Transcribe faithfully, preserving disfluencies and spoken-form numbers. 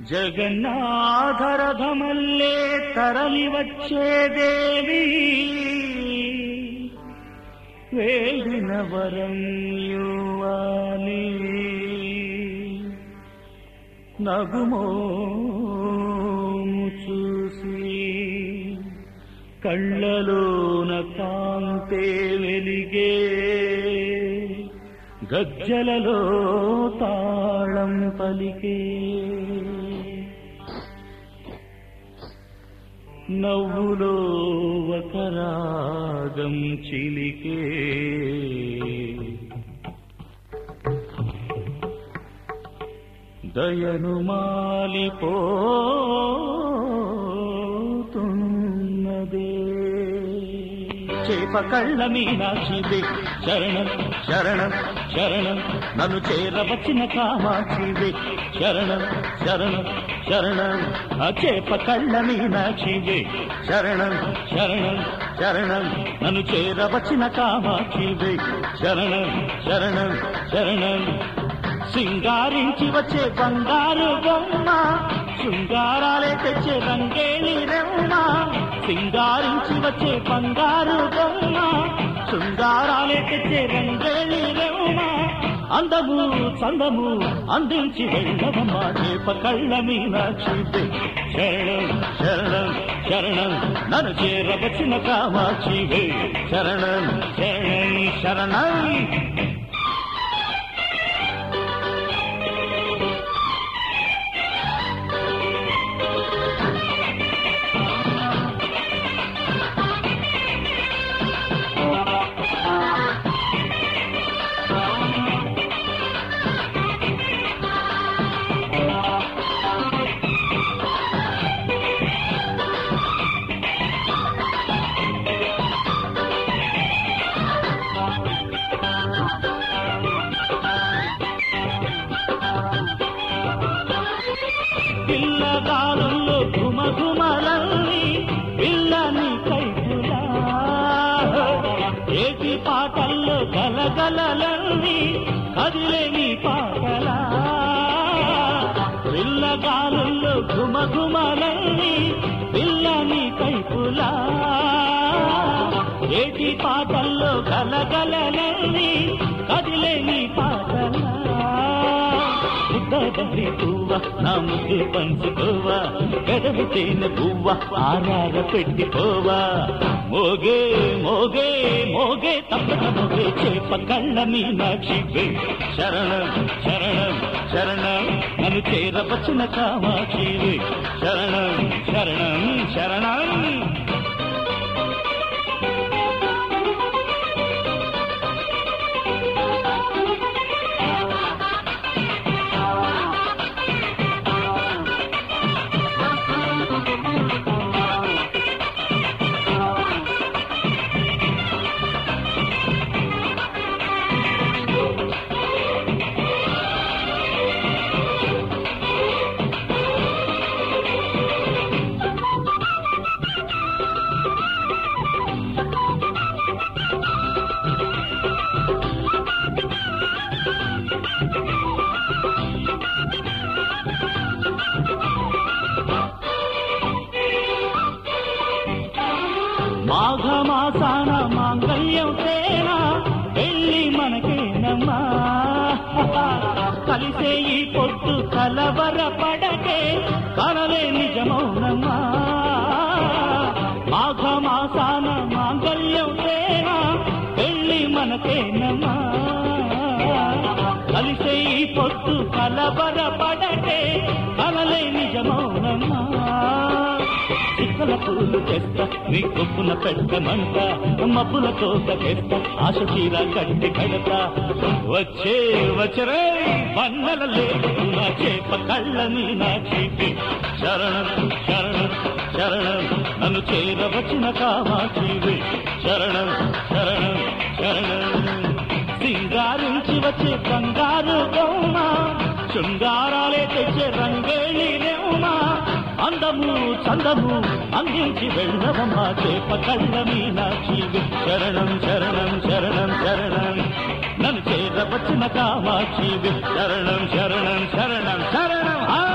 జగన్నాథరథమల్లే తరలి వచ్చే దేవి వేడిన వరం యువాలి నగుమోము చూసి కళ్ళలోన కాంతే వెలిగే గజ్జలలో తాళం పలికే నవ్వులో ఒక రాగం చిలికే దయను మాలిపోతున్నదే చేప కళ్ళ మీనాక్షివే శరణం శరణం శరణం నన్ను చేరవచ్చిన కామాక్షివే శరణం శరణం శరణం ఆ చేప కళ్ళ మీనాక్షివే శరణం శరణం శరణం నన్ను చేరవచ్చిన కామాక్షివే శరణం శరణం శరణం సింగారించి వచ్చే బంగారు బొమ్మ శృంగారాలే తెచ్చే రంగేణి రెమ్మ సింగారించి వచ్చే బంగారు బొమ్మ శృంగారాలే తెచ్చే రంగేణి రెమ్మ అందము చందము అందించి వెళ్ళవమ్మ చేప కళ్ళ మీనాక్షివే శరణం శరణం శరణం నన్ను చేరవచ్చిన కామాక్షివే శరణం శరణం శరణం పిల్లగాలుల్లో ఘుమఘుమలన్నీ పిల్లని కైపులా ఏటి పాటల్లో గలగలలన్నీ కదిలేని పాటలా పిల్లగాలుల్లో ఘుమఘుమలన్నీ పిల్లని కైపులా ఏటి పాటల్లో గలగలలన్నీ కదిలేని పాటలా ముద్దబంది పువ్వ నా ముద్దు పంచుకోవా గదవి తేనె పువ్వ ఆరార పెట్టిపోవా మోగే మోగే మోగే తప్పక మోగే చేప కళ్ళ మీనాక్షివే శరణం శరణం శరణం నన్ను చేరవచ్చిన కామాక్షివే శరణం శరణం శరణం మాఘమాసాన మాంగళ్యం తేనా పెళ్ళి మనకేనమ్మా కలిసే ఈ పొద్దు కలవర పడకే కలలే నిజమౌనమ్మా మాఘమాసాన మాంగళ్యం తేనా పెళ్ళి మనకేనమ్మా కలిసే ఈ పొద్దు కలవర పడకే కలలే నిజమౌనమ్మా చిక్కల పూలు తెస్తా నీ కొప్పున పెట్టమంట మబ్బుల తోట తెస్తా ఆశ తీర కట్టి కడతా వచ్చే వచ్చరే వన్నెల లేదు నా చేప కళ్ళ మీనాక్షివే శరణం శరణం శరణం నన్ను చేరవచ్చిన కామాక్షివే శరణం శరణం శరణం సింగారించి వచ్చే బంగారు బొమ్మ శృంగారాలే తెచ్చే రంగేణి రెమ్మ అందము చందము అందించి వెళ్ళవమ్మ చేప కళ్ళ మీనాక్షివే శరణం శరణం శరణం శరణం నన్ను చేరవచ్చిన కామాక్షివే శరణం శరణం శరణం శరణం